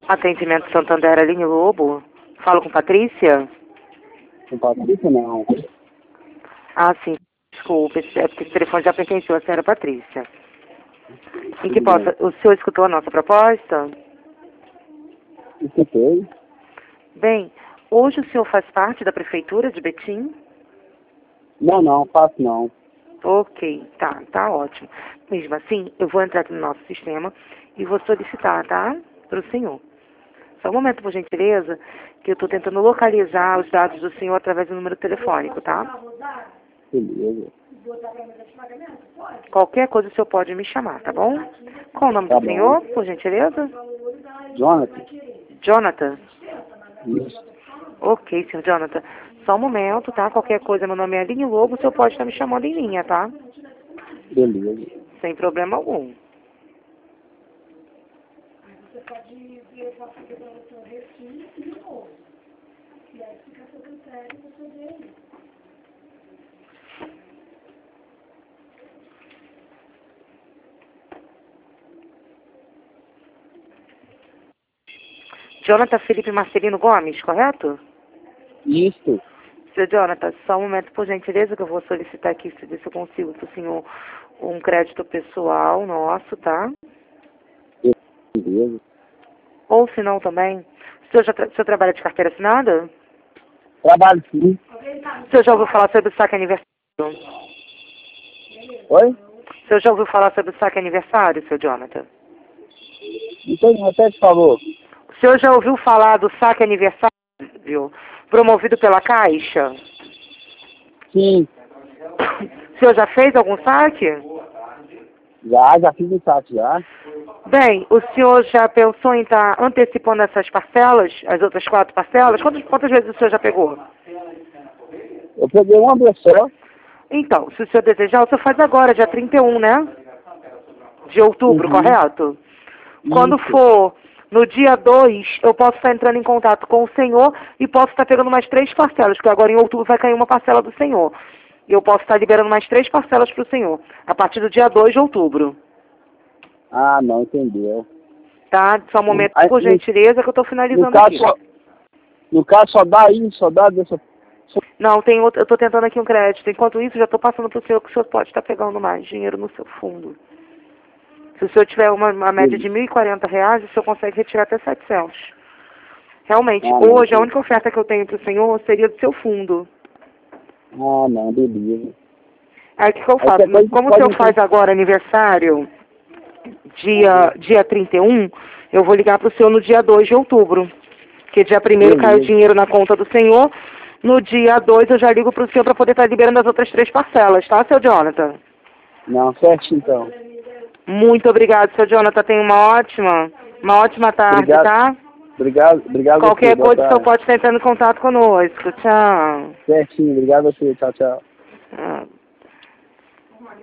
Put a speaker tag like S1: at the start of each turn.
S1: Atendimento Santander, Aline Lobo. Falo com Patrícia?
S2: Com Patrícia, não.
S1: Ah, sim. Desculpa, é porque esse telefone já pertenceu à senhora Patrícia. Em que
S2: Tudo
S1: possa... O senhor escutou a nossa proposta?
S2: Escutei.
S1: Bem, hoje o senhor faz parte da Prefeitura de Betim?
S2: Não, faço não.
S1: Ok, tá ótimo. Mesmo assim, eu vou entrar aqui no nosso sistema e vou solicitar, tá? Para o senhor. Só um momento, por gentileza, que eu estou tentando localizar os dados do senhor através do número telefônico, tá?
S2: Beleza.
S1: Qualquer coisa o senhor pode me chamar, tá bom? Qual o nome
S2: Tá
S1: do
S2: bom.
S1: senhor, por gentileza?
S2: Jonathan?
S1: Jonathan.
S2: Isso.
S1: Ok, senhor Jonathan. Só um momento, tá? Qualquer coisa, meu nome é Aline Lobo, o senhor pode estar me chamando em linha, tá?
S2: Beleza.
S1: Sem problema algum. Jonathan Felipe Marcelino Gomes, correto?
S2: Isso.
S1: Seu Jonathan, só um momento, por gentileza, que eu vou solicitar aqui, se ver se eu consigo para o senhor um crédito pessoal nosso, tá?
S2: Beleza.
S1: Ou se não também, o senhor trabalha de carteira assinada?
S2: Trabalho sim.
S1: O senhor já ouviu falar sobre o saque aniversário?
S2: Oi?
S1: O senhor já ouviu falar sobre o saque aniversário, seu Jonathan?
S2: Então, repete, por favor.
S1: O senhor já ouviu falar do saque aniversário promovido pela Caixa?
S2: Sim.
S1: O senhor já fez algum saque?
S2: Já fiz o saque já.
S1: Bem, o senhor já pensou em estar antecipando essas parcelas, as outras 4 parcelas? Quantas vezes o senhor já pegou?
S2: Eu peguei uma vez só.
S1: Então, se o senhor desejar, o senhor faz agora, dia 31, né? De outubro,
S2: Uhum.
S1: correto? Quando
S2: Isso.
S1: for no dia 2, eu posso estar entrando em contato com o senhor e posso estar pegando mais 3 parcelas, porque agora em outubro vai cair uma parcela do senhor. E eu posso estar liberando mais 3 parcelas para o senhor, a partir do dia 2 de outubro.
S2: Ah, não, entendeu.
S1: Tá? Só um momento,
S2: Aí,
S1: por gentileza, que eu estou
S2: no
S1: finalizando
S2: caso,
S1: aqui.
S2: no caso, só dá isso, só dá dessa...
S1: Não, tem outro, eu estou tentando aqui um crédito. Enquanto isso, já estou passando para o senhor que o senhor pode estar pegando mais dinheiro no seu fundo. Se o senhor tiver uma média de R$ 1.040, o senhor consegue retirar até 700. Realmente,
S2: Ah, não,
S1: hoje a única oferta que eu tenho para o senhor seria do seu fundo.
S2: Ah, não, beleza.
S1: Aí o que eu
S2: Aí
S1: faço?
S2: depois
S1: Como o
S2: pode
S1: senhor faz agora aniversário, dia 31, eu vou ligar para o senhor no dia 2 de outubro. Porque dia 1º cai o
S2: Beleza.
S1: dinheiro na conta do senhor. No dia 2 eu já ligo para o senhor para poder estar liberando as outras 3 parcelas, tá, seu Jonathan?
S2: Não, certo então.
S1: Muito obrigado, seu Jonathan. Tenha uma ótima tarde,
S2: Obrigado.
S1: tá?
S2: Obrigado a você.
S1: Qualquer
S2: Boa
S1: coisa, o senhor
S2: tarde.
S1: pode estar entrando em contato conosco. Tchau.
S2: Certinho. Obrigado a você. Tchau, tchau.
S1: Ah.